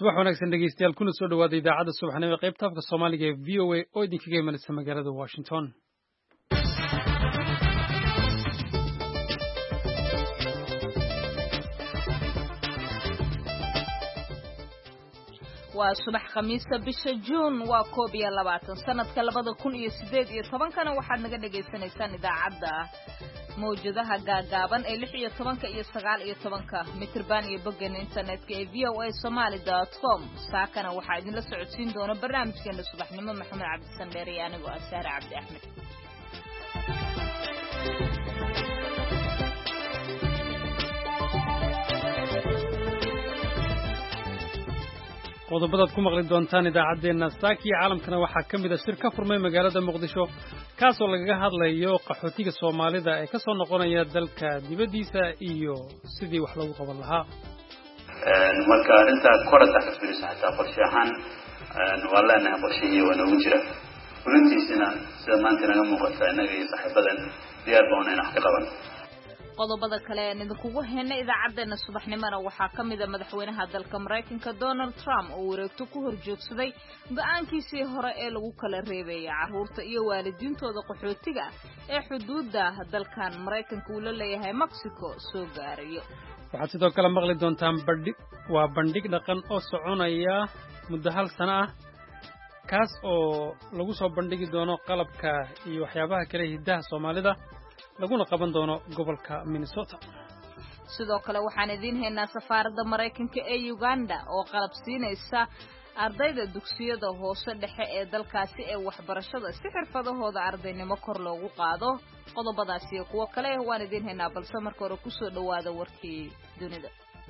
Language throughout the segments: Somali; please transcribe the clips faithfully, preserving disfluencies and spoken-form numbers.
subax wanaagsan dhegeystayaal kuna soo dhawaada idaacadda subaxnimo ee qaybta afka Soomaaliga ee V O A oo idinkaga imanaysa magaalada Washington. waa subax khamiista bisha June waa koob iyo labaatan sanadka labada kun iyo sideed iyo toban kana waxaad naga dhageysanaysaan idaacadda mawjadaha gaagaaban ee lix iyo tobanka iyo sagaal iyo tobanka mitirban iyo boggan internetka ee v o a somali dot com saakana waxaa idinla socodsiin doona barnaamijkeena subaxnimo Maxamed Cabdi Sandeer iyo anigoo Asaare Cabdi Axmed. qodobadaad ku maqli doontaan idaacadeena saaki caalamkana waxaa ka mid ah shir ka furmay magaalada Muqdisho kaasoo lagaga hadlayo qaxootiga Soomaalida ee ka soo noqonaya dalka dibadiisa iyo sidii wax loogu qaban lahaa. een marka arinta korada ka fiirsan xataa qorshe ahaan waa leenahay qorsheeye wana ugu jira kulantiisina sida maanta naga muuqata inaga iyo saaxiibadan diyaar baan inaan wax ka qaban. qodobada kale ee idinkugu heena idaacadeena subaxnimada waxaa ka mid ah madaxweynaha dalka Mareykanka Donald Trump oo wareegto ku horjoogsaday go'aankiisii hore ee lagu kala reebay carruurta iyo waalidiintooda qaxootiga ee xuduudda dalkan Mareykanka uu la leeyahay Mexico soo gaarayo. waxaad sidoo kale maqli doontaan bandhig waa bandhig dhaqan oo soconaya muddo hal sano ah kaas oo lagu soo bandhigi doono qalabka iyo waxyaabaha kale hidaha Soomaalida laguna qaban doono gobolka Minnesota. sidoo kale waxaan idin haynaa safaaradda Mareykanka ee Uganda oo qalab siinaysa ardayda dugsiyada hoose dhexe ee dalkaasi ee waxbarashada si xirfadahooda ardaynimo kor loogu qaado. qodobadaas iyo kuwa kale waan idin haynaa balse marka hore ku soo dhawaada warkii dunida.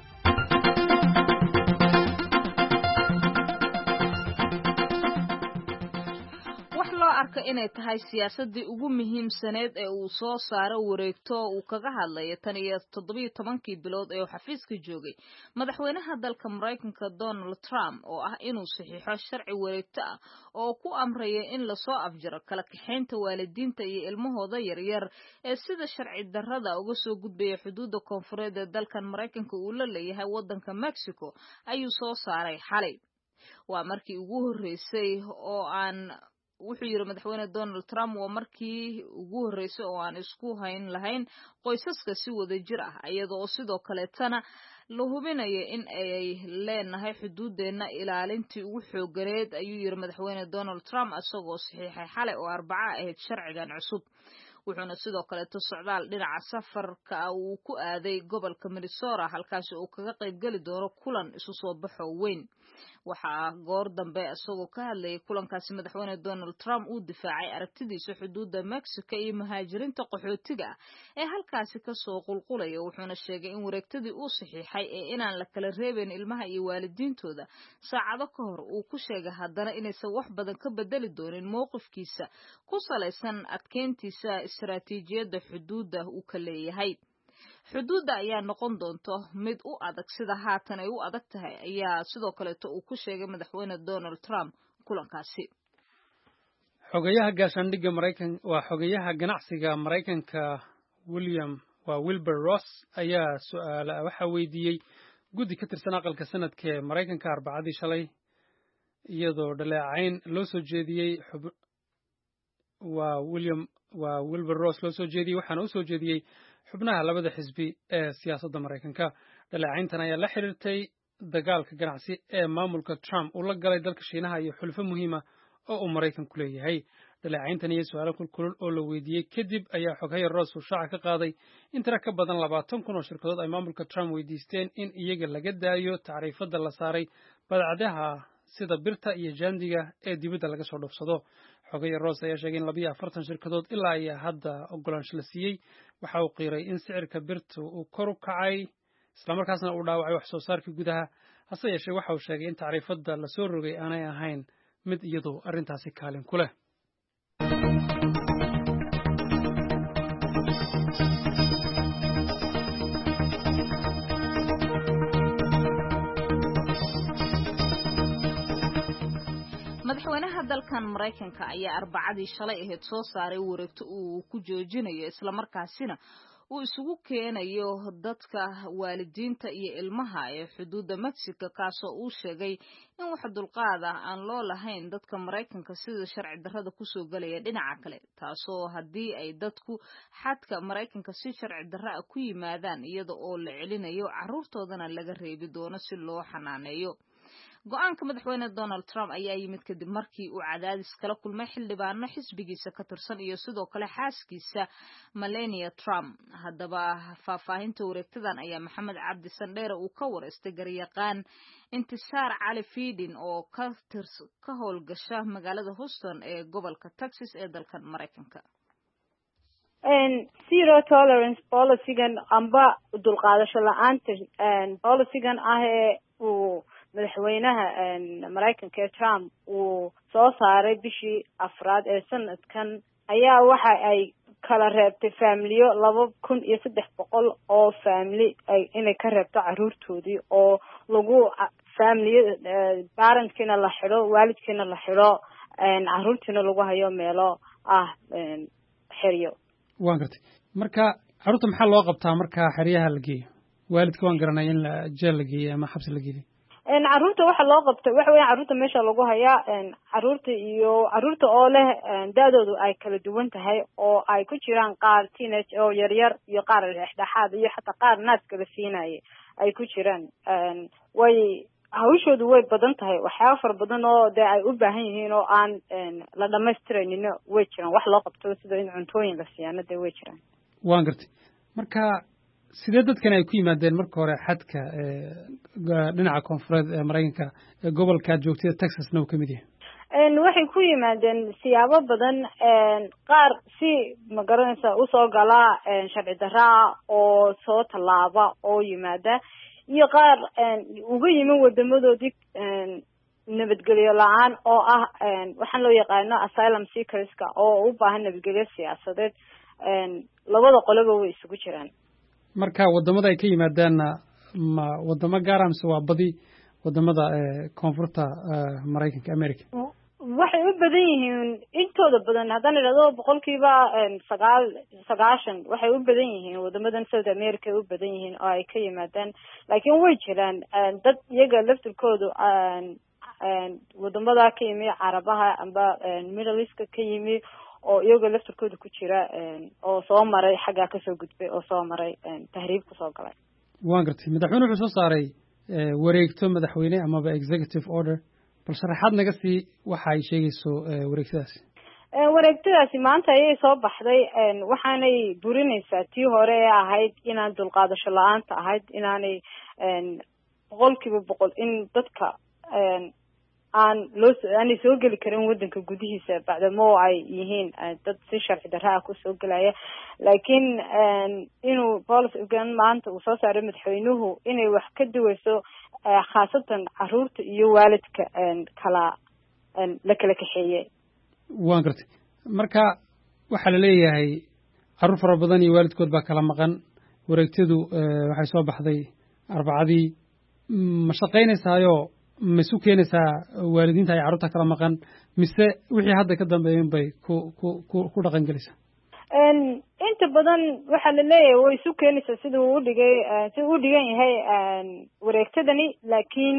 arka inay tahay siyaasadii ugu muhiimsaneed ee uu soo saaro wareegto uu kaga hadlay tan iyo toddoba iyo tobankii bilood ee uu xafiiska joogay madaxweynaha dalka Mareykanka Donald Trump oo ah inuu saxiixo sharci wareegto ah oo ku amraya in la soo afjaro kala kaxeynta waalidiinta iyo ilmahooda yaryar ee sida sharci darrada uga soo gudbaya xuduudda koonfureed ee dalkan Mareykanka uu la leeyahay waddanka Mexico ayuu soo saaray xalay. waa markii ugu horeysay oo aan wuxuu yiri madaxweyne Donald Trump waa markii ugu horeysay oo aan isku hayn lahayn qoysaska si wada jir ah iyadoo sidoo kale tana la hubinayo in ay leenahay xuduudeena ilaalintii ugu xooganeed ayuu yiri madaxweyne Donald Trump asagoo saxiixay xalay oo Arbaca ahayd sharcigan cusub. wuxuuna sidoo kale socdaal dhinaca safarka uu ku aaday gobolka Minnesota halkaas oo kaga qayb gali doono kulan isu soo baxo weyn. waxaa goor dambe asagoo ka hadlayay kulankaasi madaxweyne Donald Trump uu difaacay aragtidiisa xuduudda Mexico iyo muhaajiriinta qaxootiga ee halkaasi ka soo qulqulaya. wuxuuna sheegay in wareegtadii uu saxiixay ee inaan la kala reebin ilmaha iyo waalidiintooda saacado ka hor uu ku sheegay haddana inaysan wax badan ka bedeli doonin mowqifkiisa ku salaysan adkeyntiisa istaraatiijiyadda xuduudda uu ka leeyahay. xuduudda ayaa noqon doonto mid u adag sida haatan ay u adag tahay ayaa sidoo kale uu ku sheegay madaxweyne Donald Trump kulankaasi. xogayaha gaashaandhigga Mareykanka waa xogayaha ganacsiga Mareykanka William waa Wilbur Ross ayaa su'aala waxa weydiiyey guddi ka tirsan aqalka sanadka ee Mareykanka Arbacadii shalay iyadoo dhaleecayn loo soo jeediyey waa William waa Wilbur Ross loo soo jeediyey waxaana u soo jeediyey xubnaha labada xisbi ee siyaasadda Mareykanka. dhaleecayntan ayaa la xiriirtay dagaalka ganacsi ee maamulka Trump uu la galay dalka Shiinaha iyo xulfo muhiim ah oo uu Mareykanku leeyahay. dhaleecayntan iyo su'aalo kulkulul oo la weydiiyey kadib ayaa xoghaye Ross uu shaaca ka qaaday in tiro ka badan labaatan kun oo shirkadood ay maamulka Trump weydiisteen in iyaga laga daayo tacriifada la saaray badeecadaha sida birta iyo jaandiga ee dibadda laga soo dhoofsado. xoghaye Ross ayaa sheegay in laba iyo afartan shirkadood ilaa ay hadda ogolaansho la siiyey. waxa uu qiiray in sicirka birta uu kor u kacay isla markaasna uu dhaawacay wax soo saarkii gudaha. hase yeeshee waxa uu sheegay in tacriifada la soo rogay aanay ahayn mid iyadu arrintaasi kaalin ku leh. madaxweynaha dalkan Mareykanka ayaa Arbacadii shalay ahayd soo saaray wareegto uu ku joojinayo isla markaasina uu isugu keenayo dadka waalidiinta iyo ilmaha ee xuduudda Mexico kaasoo uu sheegay in wax dulqaad ah aan loo lahayn dadka Maraykanka sida sharci darrada kusoo galaya dhinaca kale taasoo haddii ay dadku xadka Maraykanka si sharci darro ah ku yimaadaan iyada oo la celinayo carruurtoodana laga reebi doono si loo xanaaneeyo go-aanka madaxweyne Donald Trump ayaa yimid kadib markii uu cadaadis kala kulmay xildhibaano xisbigiisa ka tirsan iyo sidoo kale xaaskiisa Melania Trump haddaba faahfaahinta wareegtadan ayaa Maxamed Cabdi Sandheere uu ka wareystay garyaqaan Intisaar Cali Fiidin oo ka tirs ka howlgasha magaalada Houston ee gobolka Texas ee dalkan Maraykanka zero tolerance policy-gan amba dulqaadasho la'aanta policy-gan ah ee uu madaxweynaha Maraykanka ee Trump uu soo saaray bishii afraad ee sanadkan ayaa waxa ay kala reebtay familiyo laba kun iyo saddex boqol oo family ay inay ka reebto carruurtoodii oo lagu familiyo parentkiina la xidho waalidkiina la xidho carruurtiina lagu hayo meelo ah xeryo waan gartay marka carruurta maxaa loo qabtaa marka xeryaha la geeyo waalidka waan garanay in la jeel la geeyo ama xabsi la geeyo carruurta waxa loo qabtay waxa weeyaan carruurta meesha lagu hayaa carruurta iyo carruurta oo leh daadoodu ay kala duwan tahay oo ay ku jiraan qaar teenage oo yar yar iyo qaar dhexdhexaad iyo xataa qaar naaska la siinayay ay ku jiraan way hawshoodu way badan tahay waxyaabo fara badan oo dee ay u baahan yihiin oo aan la dhamaystiraynin way jiraan wax loo qabto sida in cuntooyin la siiyana dee way jiraan waan gartay marka sidee dadkan ay ku yimaadeen marka hore xadka dhinaca koonfureed ee Maraykanka ee gobolka joogtay Texasna uu ka mid yahay waxay ku yimaadeen siyaabo badan qaar si ma garanaysa u soo gala sharci darro oo soo tallaaba oo yimaada iyo qaar uga yimi wadamadoodii nabadgelyo la-aan oo ah waxaan loo yaqaano asylum seekerska oo u baahan nabadgelyo siyaasadeed labada qoloba way isugu jiraan marka wadamada ay ka yimaadaanna ma wadamo gaara mise waa badi wadamada koonfurta Maraykanka America waxay u badan yihiin intooda badan haddaan idhahdo boqolkiiba sagaal sagaashan waxay u badan yihiin wadamadan South America ay u badan yihiin oo ay ka yimaadaan laakiin way jiraan dad iyaga laftirkoodu wadamada ka yimi carabaha amba Middle East ka yimi oo iyaga laftirkooda ku jira oo soo maray xagga ka soo gudbay oo soo maray tahriib ku soo galay waan gartay madaxweynuhu wuxuu soo saaray wareegto madaxweyne amaba executive order bal sharaxaad naga sii waxa ay sheegayso wareegtadaasi wareegtadaasi maanta ayay soo baxday waxaanay burinaysaa tii hore ee ahayd inaan dulqaadasho la-aanta ahayd inaanay boqolkiiba boqol in dadka aan loo aanay soo geli karin waddanka gudihiisa bacdamo ay yihiin dad si sharci darro ah ku soo gelaya laakiin inuu policygan maanta uu soo saaray madaxweynuhu inay wax ka duwayso khaasatan carruurta iyo waalidka kala la kala kaxeeyey waan gartay marka waxaa la leeyahay carruur fara badan iyo waalidkood baa kala maqan wareegtadu waxay soo baxday arbacadii ma shaqaynaysaayo ma isu keenaysaa waalidiinta ay carruurta kala maqan mise wixii hadda ka dambeeyen bay ku ku ku ku dhaqan gelaysaa inta badan waxaa la leeyahay way isu keenaysaa sida uu udhigay sida uu dhigan yahay wareegtadani laakiin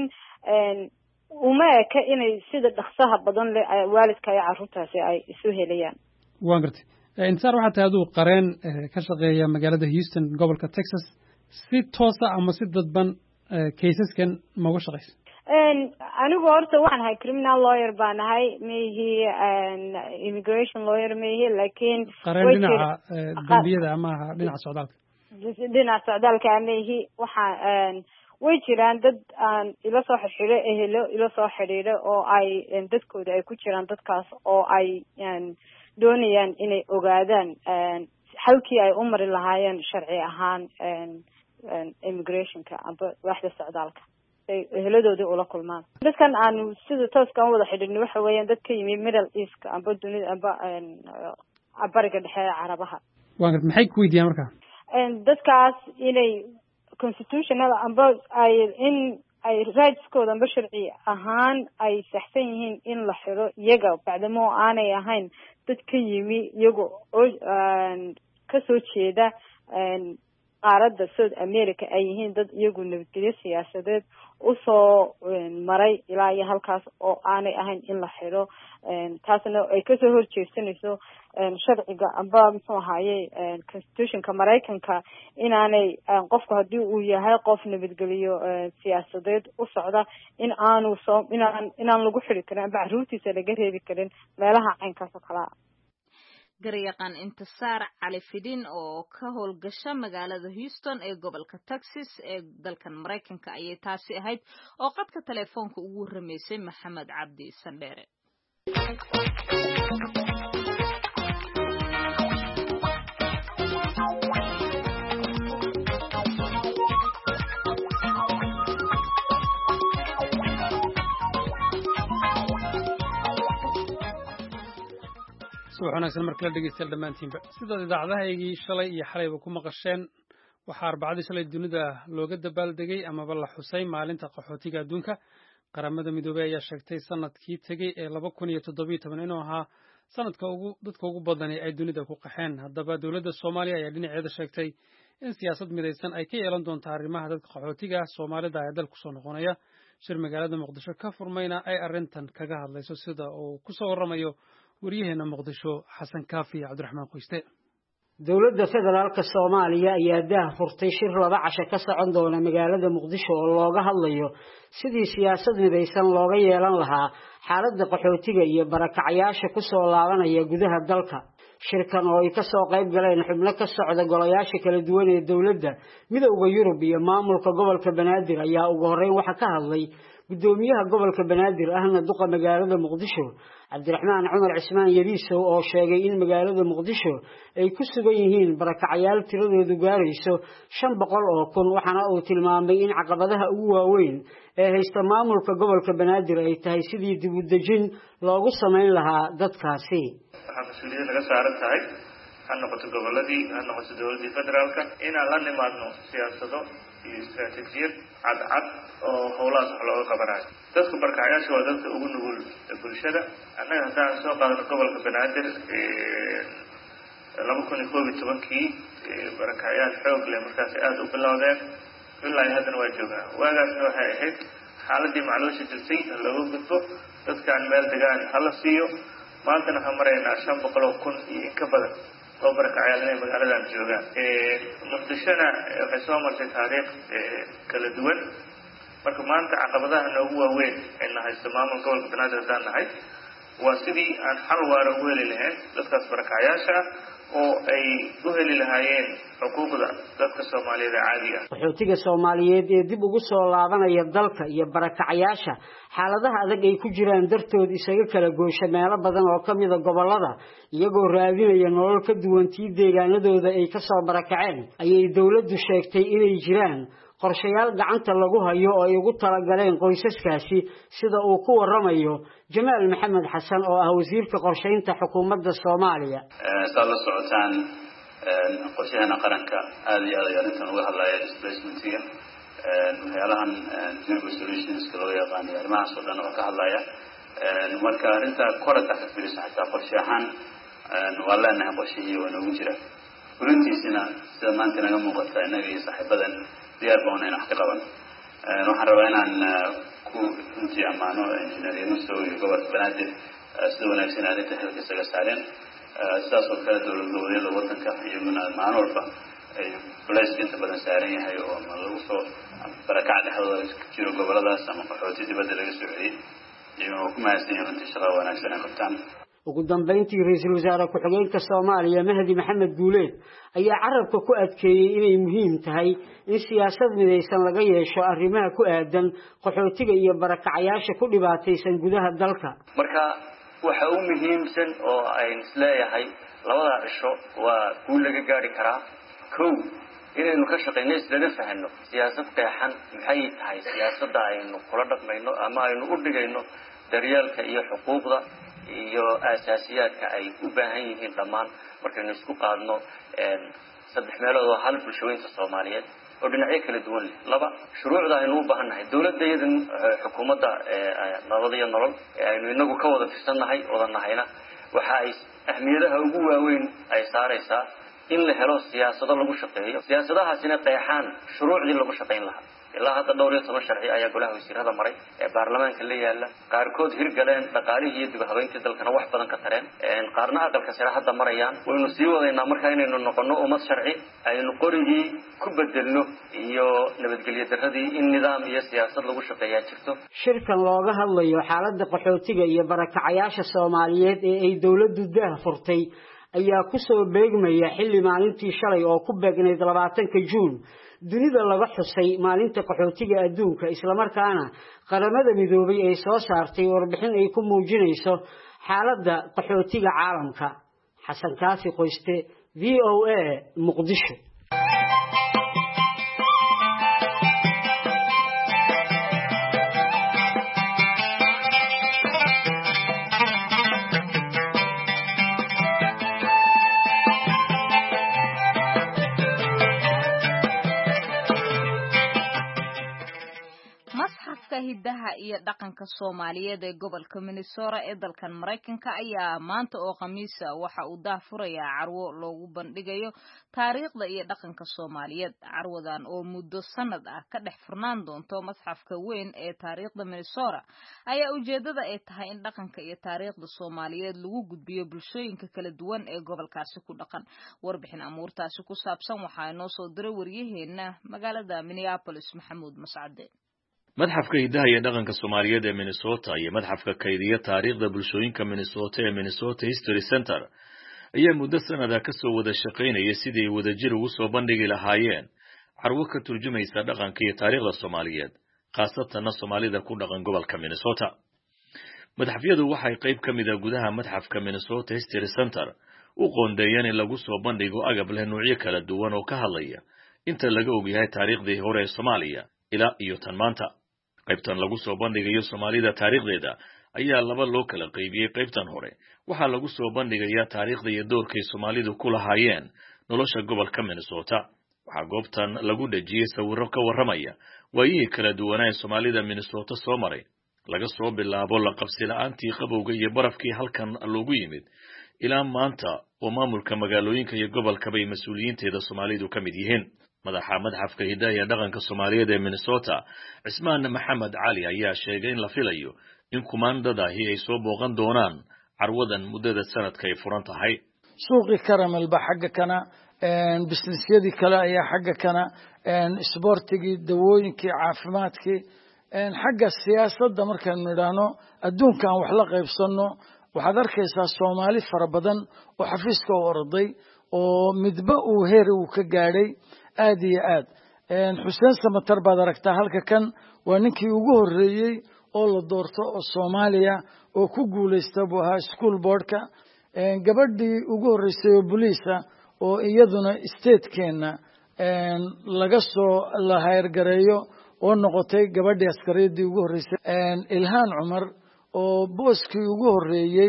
uma eka inay sida dhaqsaha badan le waalidka iyo carruurtaasi ay isu helayaan waan gartay intisaar waxaa tahay aduu qareen ka shaqeeya magaalada Houston gobolka Texas si toosa ama si dadban kaysaskan ma uga shaqaysa anigu horta waxaan ahay criminal lawyer baan ahay mayhi immigration lawyer mayhi laakiin qareen dhinaca dambiyada ama aha dhinaca socdaalka dhinaca socdaalka mayhi waxaan way jiraan dad aan ila soo xidhiidho ehelo ila soo xidhiidho oo ay dadkooda ay ku jiraan dadkaas oo ay doonayaan inay ogaadaan halkii ay u mari lahaayeen sharci ahaan immigrationka amba waaxda socdaalka ay eheladoodii ula kulmaan dadkan aanu sida tooskaan wada xidhiidhno waxa weeyaan dad ka yimi Middle East amba dunida amba bariga dhexe ee carabaha waan gartay maxay ku weydiiyaan marka dadkaas inay constitutional amba ay in ay rightskooda amba sharci ahaan ay saxsan yihiin in la xiro iyaga bacdamo aanay ahayn dad ka yimi iyaga oo ka soo jeeda qaaradda South America ay yihiin dad iyagu nabadgelyo siyaasadeed usoo maray ilaa iyo halkaas oo aanay ahayn in la xiro taasna ay kasoo horjeesanayso sharciga amba muxuu ahaaye constitutionka Mareykanka inaanay qofku hadii uu yahay qof nabadgelyo siyaasadeed u socda in aanu soo inaan inaan lagu xiri karin amba caruurtiisa laga reebi karin meelaha caynkaas oo kala garyaqaan intisaar cali fidin oo ka howlgasha magaalada Houston ee gobolka Texas ee dalkan Mareykanka ayay taasi ahayd oo qadka telefoonka ugu waramaysay Maxamed Cabdi Sandheere. subax wanaagsan markala dhegeystayaal dhammaantiinba sidaad idaacadahaygii shalay iyo xalayba ku maqasheen waxaa arbacadii shalay dunida looga dabaaldegay amaba la xusay maalinta qaxootiga adduunka qaramada midoobey ayaa sheegtay sanadkii tegey ee laba kun iyo toddobiyo toban inuu ahaa sanadka ugu dadka ugu badani ay dunida ku qaxeen haddaba dowladda Soomaaliya ayaa dhinaceeda sheegtay in siyaasad midaysan ay ka yeelan doonto arrimaha dadka qaxootiga Soomaalida ee dalka soo noqonaya shir magaalada Muqdisho ka furmayna ay arrintan kaga hadlayso sida uu ku soo waramayo wariyaheenna Muqdisho Xasan Kaafi Cabdiraxmaan Qoyste. dowladda federaalka Soomaaliya ayaa dah furtay shir laba casho ka socon doona magaalada Muqdisho oo looga hadlayo sidii siyaasad midaysan looga yeelan lahaa xaaladda qaxootiga iyo barakacayaasha ku soo laabanaya gudaha dalka. shirkan oo ay ka soo qayb galeen xubno ka socda golayaasha kala duwan ee dowladda midowga Yurub iyo maamulka gobolka Banaadir ayaa ugu horeyn waxa ka hadlay gudoomiyaha gobolka Banaadir ahna duqa magaalada Muqdisho Cabdiraxmaan Cumar Cismaan Yariisow oo sheegay in magaalada Muqdisho ay ku sugan yihiin barakacayaal tiradoodu gaarayso shan boqol oo kun waxaana uu tilmaamay in caqabadaha ugu waaweyn ee haysta maamulka gobolka Banaadir ay tahay sidii dib u dejin loogu sameyn lahaa dadkaasi. waxaa mas'uuliyad laga saaran tahay ha noqoto goboladii ha noqoto dowladda federaalka inaan la nimaadno siyaasado iyo istaraatiijiyad cadcad oo howlahaas wax looga qabanayo dadka barakacayaasha waa dadka ugu nugul bulshada annaga haddaan soo qaadano gobolka Banaadir laba kun iyo koob iyo tobankii barakacayaal xoog leh markaas aada u bilowdeen ilaa haddana waa joogaan waagaasna waxay ahayd xaaladii macluusha jirtay looga gudbo dadkaan meel degaan hala siiyo maantana waxaan maraynaa shan boqol oo kun iyo in ka badan oo barakacayaal inay magaaladan joogaan Muqdishona waxay soo martay taariikh kala duwan marka maanta caqabadaha noogu waaweyn ayna haysto maamulka gobolka Banaadir haddaan nahay waa sidii aan xal waara u heli lahayn dadkaas barakacayaasha oo ay u heli lahaayeen xuquuqda dadka Soomaaliyeed caadiga ah. qaxootiga Soomaaliyeed ee dib ugu soo laabanaya dalka iyo barakacayaasha xaaladaha adag ay ku jiraan dartood isaga kala goosha meelo badan oo kamid ah gobolada iyagoo raadinaya nolol ka duwan tii deegaanadooda ay ka soo barakaceen ayay dawladdu sheegtay inay jiraan qorshayaal gacanta lagu hayo oo ay ugu talagaleen qoysaskaasi sida uu ku waramayo Jamaal Maxamed Xasan oo ah wasiirka qorsheynta xukuumadda Soomaaliya. Ee la socotaan qorshaha qaranka aad iyo aad ayaan intan uga hadlayaa displacement-iga ee waxyaalahan durable solutions loo yaqaan arrimahaas oo dhan oo ka hadlaya ee marka arrinta korada ka fiirsan xataa qorshahan waa leenahay qorshihii oo nagu jira runtiisina sida maanta naga muuqata inaga iyo saaxiibadan diyaar baan inaan wax ka qaban waxaan rabaa inaan ku runtii amaano engineer Yunus iyo gobolka Banaadir sida wanaagsan arrinta xilka isaga saareen sidaas oo kale dowlad goboleedyada wadanka iyo maalin walba ay balays inta badan saaran yahay oo lagu soo barakac dhexdooda jiro goboladaas ama qaxooti dibadda laga soo celiyay iyo ku mahadsan yahay runtii shaqo wanaagsan ay qabtaan. ugu dambeyntii ra'iisul wasaare ku-xigeenka Soomaaliya Mahdi Maxamed Guuleed ayaa carabka ku adkeeyay inay muhiim tahay in siyaasad midaysan laga yeesho arrimaha ku aadan qaxootiga iyo barakacayaasha ku dhibaataysan gudaha dalka. marka waxa uu muhiimsan oo ay isleeyahay labada cisho waa guul laga gaari karaa kow inaynu ka shaqeyno isla fahanno siyaasad qeexan maxay tahay siyaasadda aynu kula dhaqmayno ama aynu u dhigayno daryeelka iyo xuquuqda iyo asaasiyaadka ay u baahan yihiin dhammaan markaynu isku qaadno saddex meelood oo hal bulshooyinka Soomaaliyeed oo dhinacyo kala duwan leh laba shuruucda aynu u baahannahay dawladda iyada xukuumadda nabad iyo nolol aynu inagu ka wada tirsannahay wada nahayna waxa ay ahmiyadaha ugu waaweyn ay saaraysaa in la helo siyaasado lagu shaqeeyo siyaasadahaasina qeexaan shuruucdii lagu shaqayn lahaa ilaa hadda dhowr iyo toban sharci ayaa golaha wasiirada maray ee baarlamaanka la yaala qaarkood hirgaleen dhaqaalihii iyo dib u habeyntii dalkana wax badan ka tareen qaarna aqalka sare hadda marayaan waynu sii wadaynaa markaa inaynu noqono ummad sharci aynu qorigii ku bedelno iyo nabadgelyo darradii in nidaam iyo siyaasad lagu shaqeeyaa jirto shirkan looga hadlayo xaaladda qaxootiga iyo barakacayaasha Soomaaliyeed ee ay dawladdu daah furtay ayaa ku soo beegmaya xilli maalintii shalay oo ku beegnayd labaatanka Juun dunida laga xusay maalinta qaxootiga adduunka isla markaana qaramada midoobay ay soo saartay warbixin ay ku muujinayso xaaladda qaxootiga caalamka xasan kaafi qoyste V O A Muqdisho hidaha iyo dhaqanka Soomaaliyeed ee gobolka Minnesota ee dalkan Mareykanka ayaa maanta oo Khamiis ah waxa uu daahfurayaa carwo loogu bandhigayo taariikhda iyo dhaqanka Soomaaliyeed carwadan oo muddo sanad ah ka dhex furnaan doonto masxafka weyn ee taariikhda Minnesota ayaa ujeedada ay tahay in dhaqanka iyo taariikhda Soomaaliyeed lagu gudbiyo bulshooyinka kala duwan ee gobolkaasi ku dhaqan warbixin amuurtaasi ku saabsan waxa inoo soo diray wariyaheena magaalada Minneapolis Maxamuud Mascade madxafka hidaha iyo dhaqanka Soomaaliyeed ee Minnesota iyo madxafka kaydiya taariikhda bulshooyinka Minnesota ee Minnesota History Center ayaa muddo sanada ka soo wada shaqeynaya sidii wadajir ugu soo bandhigi lahaayeen carwo ka turjumaysa dhaqanka iyo taariikhda Soomaaliyeed khaasatan Soomaalida ku dhaqan gobolka Minnesota madxafyadu waxay qayb ka mid ah gudaha madxafka Minnesota History Center u qoondeeyeen in lagu soo bandhigo agab leh noocyo kala duwan oo ka hadlaya inta laga og yahay taariikhdii hore ee Soomaaliya ila iyo tan maanta qaybtan lagu soo bandhigayo Soomaalida taariikhdeeda ayaa laba loo kala qaybiyay qaybtan hore waxa lagu soo bandhigayaa taariikhda iyo doorkay Soomaalidu ku lahaayeen nolosha gobolka Minnesota waxa goobtan lagu dhajiyay sawirro ka warramaya waayihii kala duwanaa ee Soomaalida Minnesota soo maray laga soo bilaabo la qabsi la'aantii qabowga iyo barafkii halkan loogu yimid ilaa maanta oo maamulka magaalooyinka iyo gobolka bay mas'uuliyiinteeda Soomaalidu ka mid yihiin madaxa madxafka hidaha iyo dhaqanka Soomaaliyeed ee Minnesota Cismaan Maxamed Cali ayaa sheegay in la filayo in kumaandadahi ay soo booqan doonaan carwadan muddada sanadka ay furan tahay suuqi karamel ba xagga kana een businessyadii kale ayaa xagga kana een sportigii dawooyinkii caafimaadkii een xagga siyaasadda markaan nidhaano adduunkan wax la qaybsano waxaad arkaysaa Soomaali fara badan oo xafiiska u orday oo midba uu heer uu ka gaadhay aad iyo aad een Xuseen Samatar baad aragtaa halka kan waa ninkii ugu horeeyay oo la doorto oo Soomaaliya oo ku guuleystay buu ahaa school boardka een gabadhii ugu horeysay oo booliisa oo iyaduna state-keena een laga soo la hayr gareeyo oo noqotay gabadhii askareedii ugu horeysay een Ilhaan Cumar oo booskii ugu horeeyay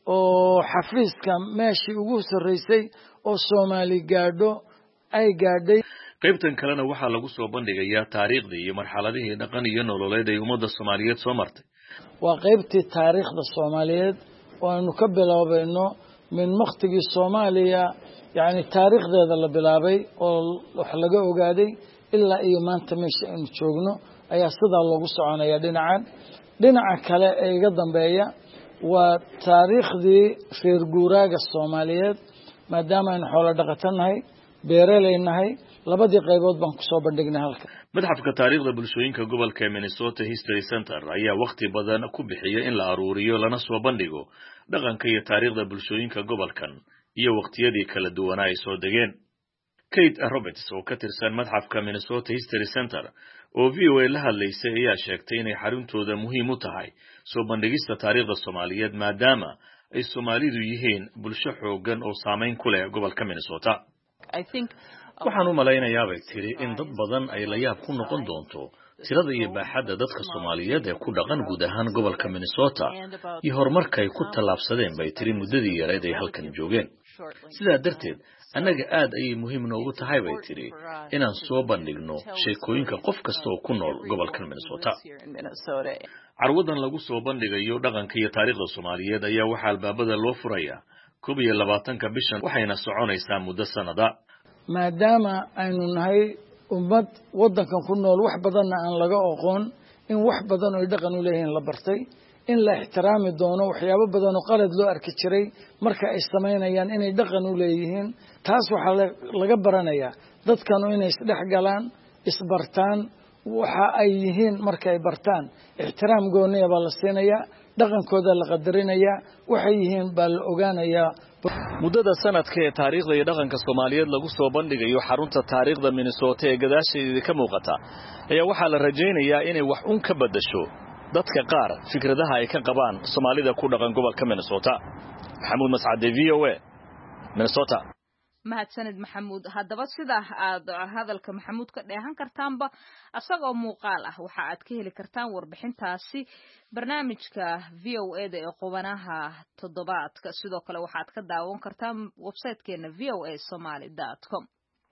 oo xafiiska meeshii ugu sareysay oo Soomaali gaadho ay gaadhay qaybtan kalena waxa lagu soo bandhigayaa taariikhdii iyo marxaladihii dhaqan iyo nololeed ee ummadda Soomaaliyeed soo martay waa qaybtii taariikhda Soomaaliyeed oo aanu ka bilaabayno min waqtigii Soomaaliya yaani taariikhdeeda la bilaabay oo wax laga ogaaday ilaa iyo maanta meesha aynu joogno ayaa sidaa loogu soconaya dhinacan dhinaca kale ee iga dambeeya waa taariikhdii reer guuraaga Soomaaliyeed maadaama aynu xoolo dhaqatanahay beeraleynahay labadii qaybood baan ku soo bandhignay halka madxafka taariikhda bulshooyinka gobolka Minnesota History Center ayaa waqti badan ku bixiyay in la aruuriyo lana soo bandhigo dhaqanka iyo taariikhda bulshooyinka gobolkan iyo waqtiyadii kala duwanaa ay soo degeen Kate Roberts oo ka tirsan madxafka Minnesota History Center oo V O A la hadlaysay ayaa sheegtay inay xaruntooda muhiim u tahay soo bandhigista taariikhda Soomaaliyeed maadaama ay Soomaalidu yihiin bulsho xoogan oo saameyn ku leh gobolka Minnesota waxaan u malaynayaa bay tiri in dad badan ay la yaab ku noqon doonto tirada iyo baaxadda dadka Soomaaliyeed ee ku dhaqan guud ahaan gobolka Minnesota iyo horumarka ay ku tallaabsadeen bay tiri muddadii yareed ay halkan joogeen sidaa darteed annaga aad ayay muhiim noogu tahay bay tiri inaan soo bandhigno sheekooyinka qof kasta oo ku nool gobolka Minnesota carwadan lagu soo bandhigayo dhaqanka iyo taariikhda Soomaaliyeed ayaa waxa albaabada loo furayaa koob iyo labaatanka bishan waxayna soconaysaa muddo sanada. maadaama aynu nahay ummad waddankan ku nool wax badanna aan laga aqoon in wax badan oo dhaqan u leeyihiin la bartay in la ixtiraami doono waxyaabo badan oo qalad loo arki jiray marka ay sameynayaan inay dhaqan u leeyihiin taas waxaa laga baranayaa dadkanu inay isdhex galaan isbartaan waxa ay yihiin marka ay bartaan ixtiraam gooniya baa la siinayaa dhaqankooda la qadarinayaa waxay yihiin baa la ogaanayaa. muddada sanadka ee taariikhda iyo dhaqanka Soomaaliyeed lagu soo bandhigayo xarunta taariikhda Minnesota ee gadaasheeda ka muuqata ayaa waxaa la rajaynayaa inay wax un ka bedesho dadka qaar fikradaha ay ka qabaan Soomaalida ku dhaqan gobolka Minnesota. Maxamuud Mascade, V O A, Minnesota. mahadsanid maxamuud. haddaba sidaa aad hadalka maxamuud ka dheehan kartaanba asagoo muuqaal ah waxa aad ka heli kartaan warbixintaasi barnaamijka V O A da ee qubanaha toddobaadka. sidoo kale waxaad ka daawan kartaan website-keena v o a somali dot com.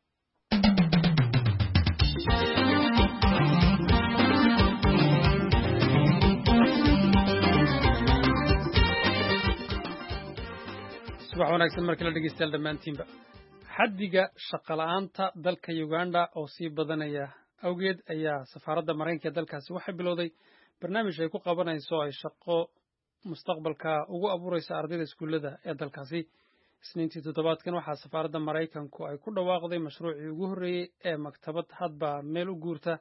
subax wanaagsan markii la dhegeystayaal dhammaantiinba. xaddiga shaqo la'aanta dalka Uganda oo sii badanaya awgeed ayaa safaaradda Mareykanka ee dalkaasi waxay bilowday barnaamij ay ku qabanayso ay shaqo mustaqbalka ugu abuuraysa ardayda iskuulada ee dalkaasi. isniintii toddobaadkan waxaa safaaradda Mareykanku ay ku dhawaaqday mashruucii ugu horreeyay ee maktabad hadba meel u guurta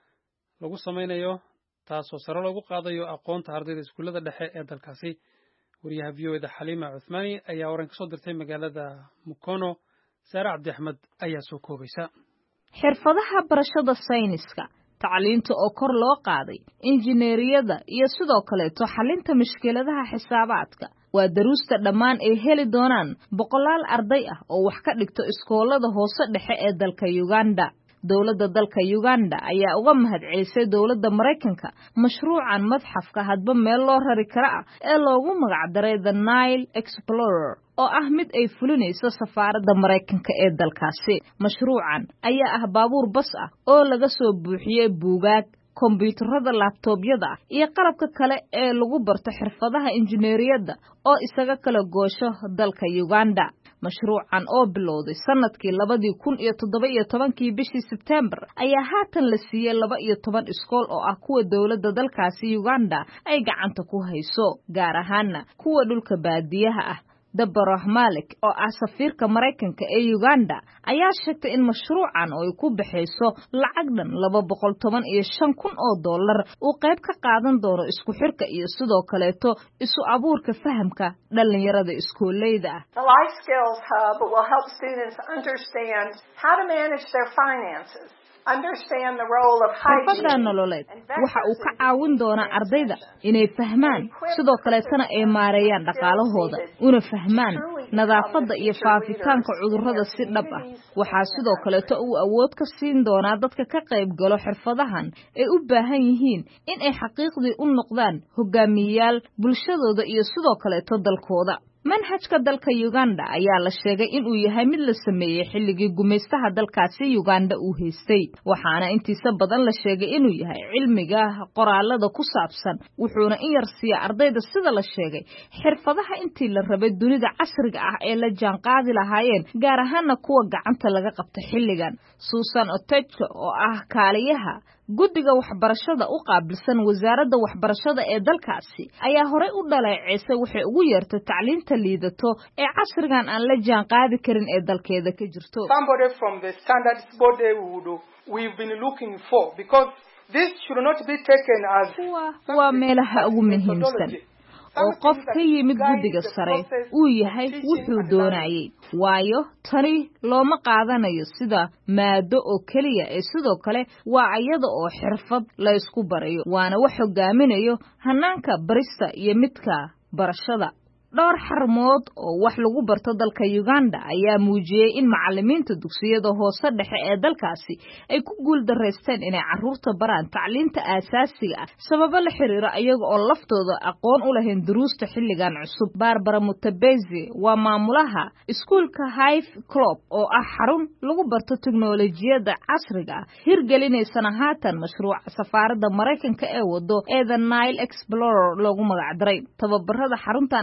lagu sameynayo taasoo sare loogu qaadayo aqoonta ardayda iskuulada dhexe ee dalkaasi. wariyaha V O A da Xaliima Cuthmaani ayaa waran ka soo dirtay magaalada Mukono. Saara Cabdi Axmed ayaa soo koobaysa. xirfadaha barashada sayniska, tacliinta oo kor loo qaaday, injineeriyada iyo sidoo kaleeto xalinta mushkiladaha xisaabaadka waa daruusta dhammaan ay heli doonaan boqolaal arday ah oo wax ka dhigto iskoolada hoose dhexe ee dalka Uganda. dowladda dalka Uganda ayaa uga mahadcelisay dowladda Mareykanka mashruucan madxafka hadba meel loo rari kara ah ee loogu magac daray The Nile Explorer oo ah mid ay fulinayso safaaradda Mareykanka ee dalkaasi. mashruucan ayaa ah baabuur bas ah oo laga soo buuxiyay buugaag, kombiyuutarada laptoobyada iyo qalabka kale ee lagu barto xirfadaha injineeriyada oo isaga kala goosho dalka Uganda. mashruucan oo bilowday sanadkii labadii kun iyo toddoba iyo tobankii bishii September ayaa haatan la siiyay laba iyo toban iskool oo ah kuwa dowladda dalkaasi Uganda ay gacanta ku hayso, gaar ahaana kuwa dhulka baadiyaha ah. Deborah Malik oo ah safiirka Mareykanka ee Uganda ayaa sheegtay in mashruucan oo ay ku baxayso lacag dhan laba boqol toban iyo shan kun oo dollar uu qayb ka qaadan doono isku xirka iyo sidoo kaleeto isu abuurka fahamka dhalinyarada iskooleyda ah. The Life Skills Hub will help students understand how to manage their finances. xirfadda nololeed waxa uu ka caawin doonaa ardayda inay fahmaan sidoo kaleetana ay maareeyaan dhaqaalahooda una fahmaan nadaafadda iyo faafitaanka cudurrada si dhab ah. waxaa sidoo kaleeto uu awood ka siin doonaa dadka ka qayb galo xirfadahan ay u baahan yihiin in ay xaqiiqdii u noqdaan hogaamiyayaal bulshadooda iyo sidoo kaleeto dalkooda. manhajka dalka Uganda ayaa la sheegay in uu yahay mid la sameeyay xilligii gumaystaha dalkaasi Uganda uu haystay, waxaana intiisa badan la sheegay inuu yahay cilmiga qoraalada ku saabsan, wuxuuna in yar siiya ardayda sida la sheegay xirfadaha intii la rabay dunida casriga ah ee la jaanqaadi lahaayeen, gaar ahaana kuwa gacanta laga qabta xilligan. Susan Otechko oo ah kaaliyaha guddiga waxbarashada u qaabilsan wasaaradda waxbarashada ee dalkaasi ayaa horey u dhaleeceysay waxay ugu yeertay tacliinta liidato ee casrigan aan la jaan qaadi karin ee dalkeeda ka jirto. Somebody from the standards body would we've been looking for, because this should not be taken as waa meelaha ugu muhiimsan oo qof ka yimid guddiga sare uu yahay wuxuu doonayay, waayo tani looma qaadanayo sida maado oo keliya ee sidoo kale waa iyada oo xirfad la isku barayo, waana wax hogaaminayo hanaanka barista iyo midka barashada. dhowr xarmood oo wax lagu barto dalka Uganda ayaa muujiyay in macallimiinta dugsiyada hoose dhexe ee dalkaasi ay ku guul dareysteen inay carruurta baraan tacliinta aasaasiga ah sababo la xiriira iyaga oo laftooda aqoon u lahayn duruusta xilligan cusub. Barbara Mutabezi waa maamulaha iskuulka Hive Club oo ah xarun lagu barto tiknoolajiyada casriga ah, hirgelinaysana haatan mashruuca safaaradda Mareykanka ee wado ee The Nile Explorer loogu magac daray. tababarada xaruntan ay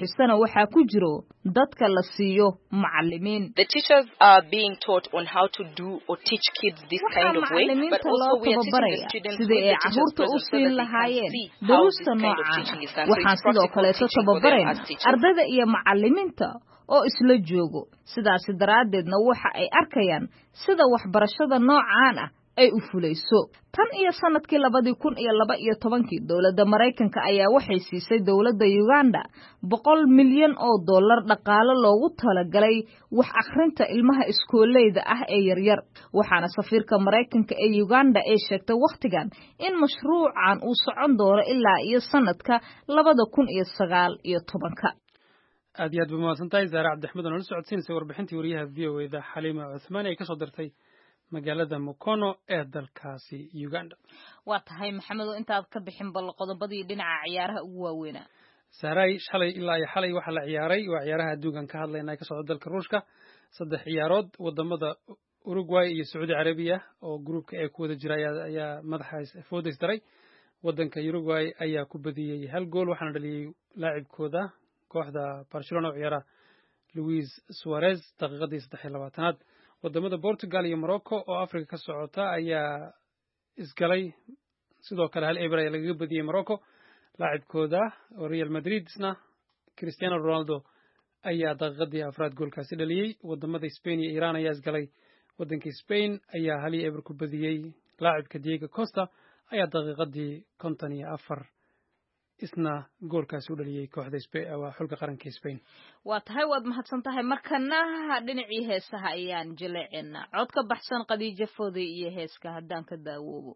bixisana waxaa ku jiro dadka la siiyo macallimiin. The teachers are being taught on how to do or teach kids this kind of way, but also we are teaching the students sidii ay carruurta u siin lahaayeen daruusta noocan. Waxaan sidoo kaleeto tababarayna ardayda iyo macallimiinta oo isla joogo. Sidaas daraaddeedna waxa ay arkayaan sida waxbarashada noocan ah ay u fulayso. Tan iyo sanadkii labadii kun iyo laba iyo tobankii dowladda Mareykanka ayaa waxay siisay dowladda Uganda boqol milyan oo dollar dhaqaale loogu talagalay wax akhrinta ilmaha iskooleyda ah ee yaryar. Waxaana safiirka Mareykanka ee Uganda ay sheegtay waqtigan in mashruucan uu socon doono ilaa iyo sanadka labada kun iyo sagaal iyo tobanka. aad iyo aad baa mahadsantahay Zaara Cabdixmed oo la socodsiinaysa warbixintii wariyaha V O A da Xaliima Cuthmaan ay ka soo dirtay magaalada Mukono ee dalkaasi Uganda. Waa tahay Maxamed oo intaad ka bixin bal qodobadii dhinaca ciyaaraha ugu waaweyn. Saaray shalay ilaa iyo xalay waxa la ciyaaray waa ciyaaraha adduunka ka hadlaynaa ka socda dalka Ruushka saddex ciyaarood wadamada Uruguay iyo Saudi Arabia oo groupka ay ku wada jiray ayaa madaxa foodeys daray. Wadanka Uruguay ayaa ku badiyay hal gool waxaana dhaliyay laacibkooda kooxda Barcelona oo ciyaara Luis Suarez daqiiqadii saddex iyo labaatanaad. wadamada Portugal iyo Morocco oo Afrika ka socota ayaa isgalay sidoo kale hal eber ayaa laga badiyay Morocco laacibkooda oo Real Madrid-na Cristiano Ronaldo ayaa daqiiqadii afraad goolkaasi dhaliyay. wadamada Spain iyo Iran ayaa isgalay wadanka Spain ayaa hal eber ku badiyay laacibka Diego Costa ayaa daqiiqadii konton iyo afar isna goolkaasi u dhaliyay kooxda Spain waa xulka qaranka Spain. Waa tahay waad mahadsantahay markana dhinacii heesaha ayaan jileecina cod ka baxsan Khadiija Foodey iyo heeska haddaan ka daawoobo.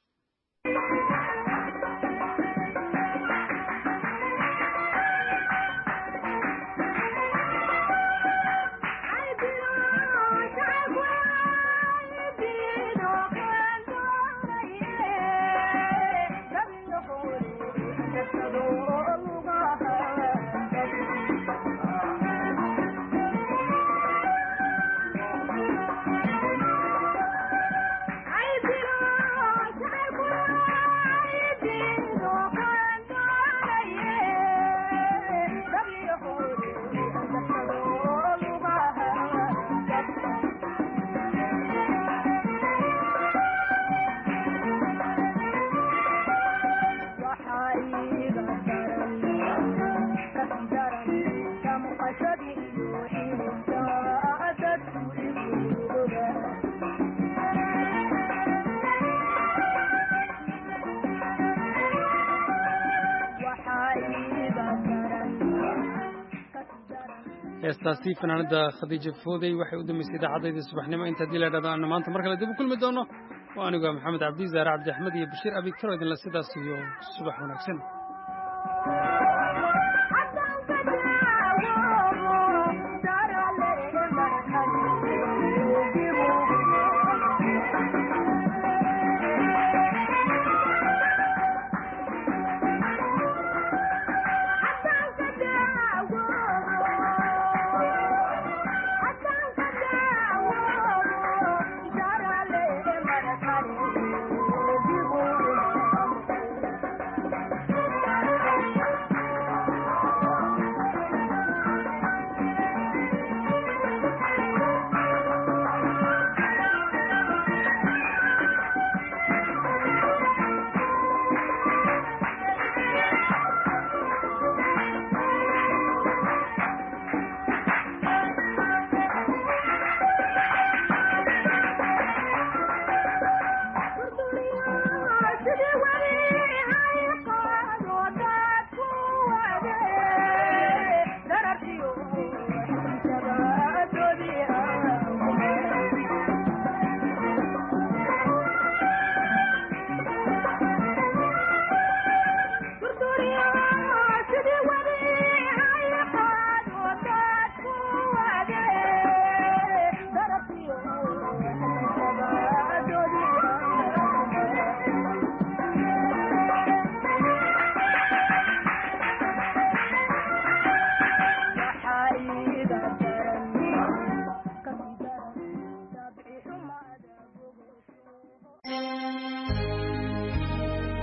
heestaasi fanaanada Khadiija Foodey waxay u dhameysay idaacadda subaxnimo inta dil dhadaan maanta mar kale dib u kulmi doono waa anigu Maxamed Cabdi Zaara Cabdi Axmed iyo Bashiir Abi Karo idin la sidaas iyo subax wanaagsan.